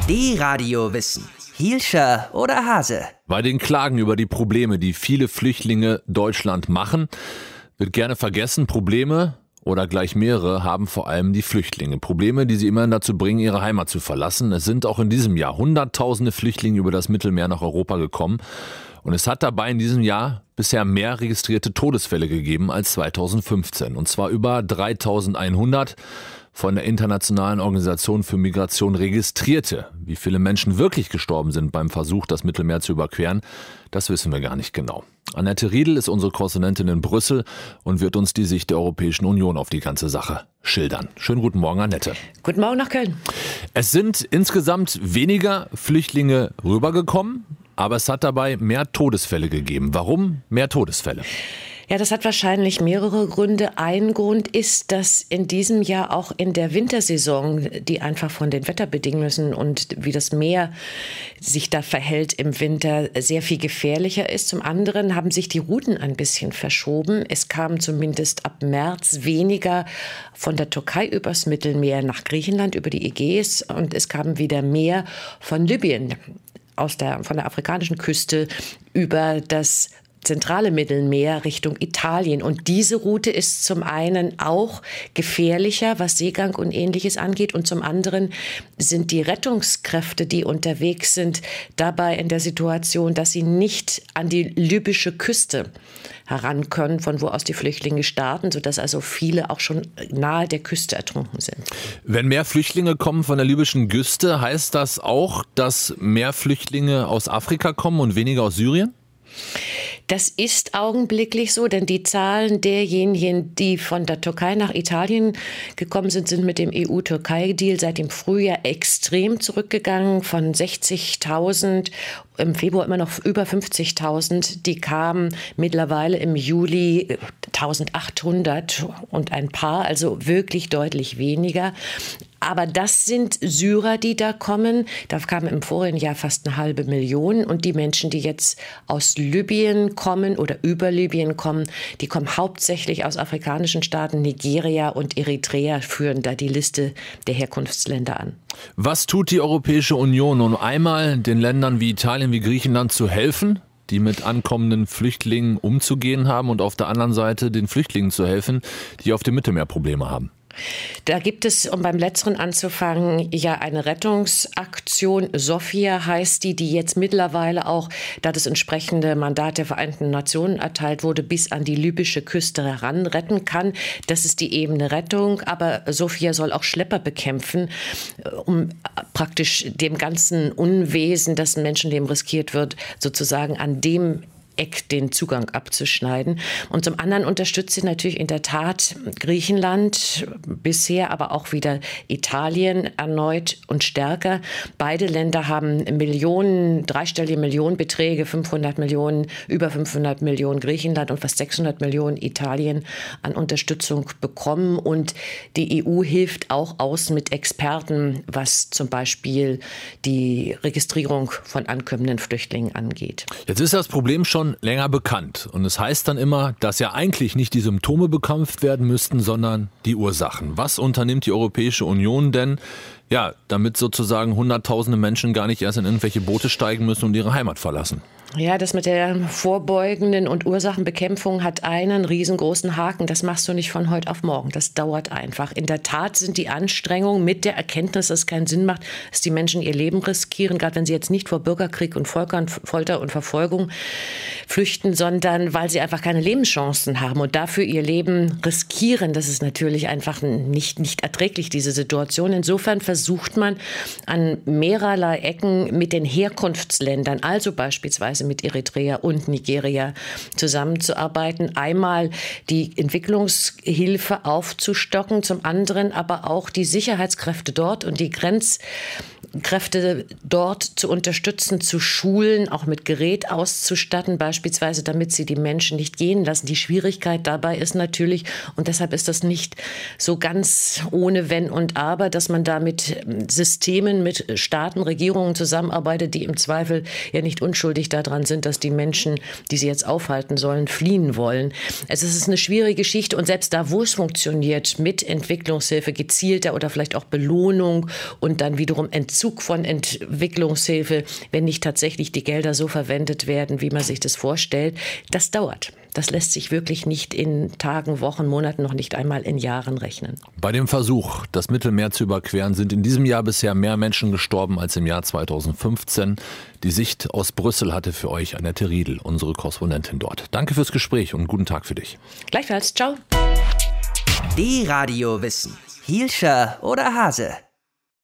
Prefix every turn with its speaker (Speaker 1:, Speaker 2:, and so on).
Speaker 1: Die Radiowissen. Hielscher oder Hase?
Speaker 2: Bei den Klagen über die Probleme, die viele Flüchtlinge Deutschland machen, wird gerne vergessen, Probleme oder gleich mehrere haben vor allem die Flüchtlinge. Probleme, die sie immerhin dazu bringen, ihre Heimat zu verlassen. Es sind auch in diesem Jahr Hunderttausende Flüchtlinge über das Mittelmeer nach Europa gekommen. Und es hat dabei in diesem Jahr bisher mehr registrierte Todesfälle gegeben als 2015. Und zwar über 3100 von der Internationalen Organisation für Migration registrierte. Wie viele Menschen wirklich gestorben sind beim Versuch, das Mittelmeer zu überqueren, das wissen wir gar nicht genau. Annette Riedel ist unsere Korrespondentin in Brüssel und wird uns die Sicht der Europäischen Union auf die ganze Sache schildern. Schönen guten Morgen, Annette.
Speaker 3: Guten Morgen nach Köln.
Speaker 2: Es sind insgesamt weniger Flüchtlinge rübergekommen, aber es hat dabei mehr Todesfälle gegeben. Warum mehr Todesfälle?
Speaker 3: Ja, das hat wahrscheinlich mehrere Gründe. Ein Grund ist, dass in diesem Jahr auch in der Wintersaison, die einfach von den Wetterbedingungen und wie das Meer sich da verhält im Winter, sehr viel gefährlicher ist. Zum anderen haben sich die Routen ein bisschen verschoben. Es kamen zumindest ab März weniger von der Türkei übers Mittelmeer nach Griechenland über die Ägäis und es kamen wieder mehr von Libyen von der afrikanischen Küste über das zentrale Mittelmeer Richtung Italien. Und diese Route ist zum einen auch gefährlicher, was Seegang und Ähnliches angeht. Und zum anderen sind die Rettungskräfte, die unterwegs sind, dabei in der Situation, dass sie nicht an die libysche Küste heran können, von wo aus die Flüchtlinge starten, sodass also viele auch schon nahe der Küste ertrunken sind.
Speaker 2: Wenn mehr Flüchtlinge kommen von der libyschen Küste, heißt das auch, dass mehr Flüchtlinge aus Afrika kommen und weniger aus Syrien?
Speaker 3: Das ist augenblicklich so, denn die Zahlen derjenigen, die von der Türkei nach Italien gekommen sind, sind mit dem EU-Türkei-Deal seit dem Frühjahr extrem zurückgegangen. Von 60.000, im Februar immer noch über 50.000. Die kamen mittlerweile im Juli 1.800 und ein paar, also wirklich deutlich weniger. Aber das sind Syrer, die da kommen. Da kamen im vorigen Jahr fast 500.000. Und die Menschen, die jetzt aus Libyen kommen oder über Libyen kommen, die kommen hauptsächlich aus afrikanischen Staaten. Nigeria und Eritrea führen da die Liste der Herkunftsländer an.
Speaker 2: Was tut die Europäische Union, um einmal den Ländern wie Italien, wie Griechenland zu helfen, die mit ankommenden Flüchtlingen umzugehen haben, und auf der anderen Seite den Flüchtlingen zu helfen, die auf dem Mittelmeer Probleme haben?
Speaker 3: Da gibt es, um beim Letzteren anzufangen, ja eine Rettungsaktion. Sophia heißt die jetzt mittlerweile auch, da das entsprechende Mandat der Vereinten Nationen erteilt wurde, bis an die libysche Küste heran retten kann. Das ist die Ebene Rettung. Aber Sophia soll auch Schlepper bekämpfen, um praktisch dem ganzen Unwesen, das ein Menschenleben riskiert wird, sozusagen an dem Eck den Zugang abzuschneiden. Und zum anderen unterstützt sie natürlich in der Tat Griechenland bisher, aber auch wieder Italien erneut und stärker. Beide Länder haben dreistellige Millionenbeträge, 500 Millionen, über 500 Millionen Griechenland und fast 600 Millionen Italien an Unterstützung bekommen. Und die EU hilft auch aus mit Experten, was zum Beispiel die Registrierung von ankommenden Flüchtlingen angeht.
Speaker 2: Jetzt ist das Problem schon länger bekannt. Und es heißt dann immer, dass ja eigentlich nicht die Symptome bekämpft werden müssten, sondern die Ursachen. Was unternimmt die Europäische Union denn, damit sozusagen hunderttausende Menschen gar nicht erst in irgendwelche Boote steigen müssen und ihre Heimat verlassen?
Speaker 3: Ja, das mit der vorbeugenden und Ursachenbekämpfung hat einen riesengroßen Haken. Das machst du nicht von heute auf morgen. Das dauert einfach. In der Tat sind die Anstrengungen mit der Erkenntnis, dass es keinen Sinn macht, dass die Menschen ihr Leben riskieren, gerade wenn sie jetzt nicht vor Bürgerkrieg und Folter und Verfolgung flüchten, sondern weil sie einfach keine Lebenschancen haben und dafür ihr Leben riskieren. Das ist natürlich einfach nicht erträglich, diese Situation. Insofern versucht man an mehrerlei Ecken mit den Herkunftsländern, also beispielsweise mit Eritrea und Nigeria zusammenzuarbeiten. Einmal die Entwicklungshilfe aufzustocken, zum anderen aber auch die Sicherheitskräfte dort und die Grenzkräfte dort zu unterstützen, zu schulen, auch mit Gerät auszustatten, beispielsweise, damit sie die Menschen nicht gehen lassen. Die Schwierigkeit dabei ist natürlich, und deshalb ist das nicht so ganz ohne Wenn und Aber, dass man da mit Systemen, mit Staaten, Regierungen zusammenarbeitet, die im Zweifel ja nicht unschuldig daran sind, dass die Menschen, die sie jetzt aufhalten sollen, fliehen wollen. Also es ist eine schwierige Geschichte und selbst da, wo es funktioniert, mit Entwicklungshilfe, gezielter oder vielleicht auch Belohnung und dann wiederum Entzug Vollzug von Entwicklungshilfe, wenn nicht tatsächlich die Gelder so verwendet werden, wie man sich das vorstellt. Das dauert. Das lässt sich wirklich nicht in Tagen, Wochen, Monaten, noch nicht einmal in Jahren rechnen.
Speaker 2: Bei dem Versuch, das Mittelmeer zu überqueren, sind in diesem Jahr bisher mehr Menschen gestorben als im Jahr 2015. Die Sicht aus Brüssel hatte für euch Annette Riedel, unsere Korrespondentin dort. Danke fürs Gespräch und guten Tag für dich.
Speaker 3: Gleichfalls, ciao.
Speaker 1: Die Radiowissen. Hielscher oder Hase?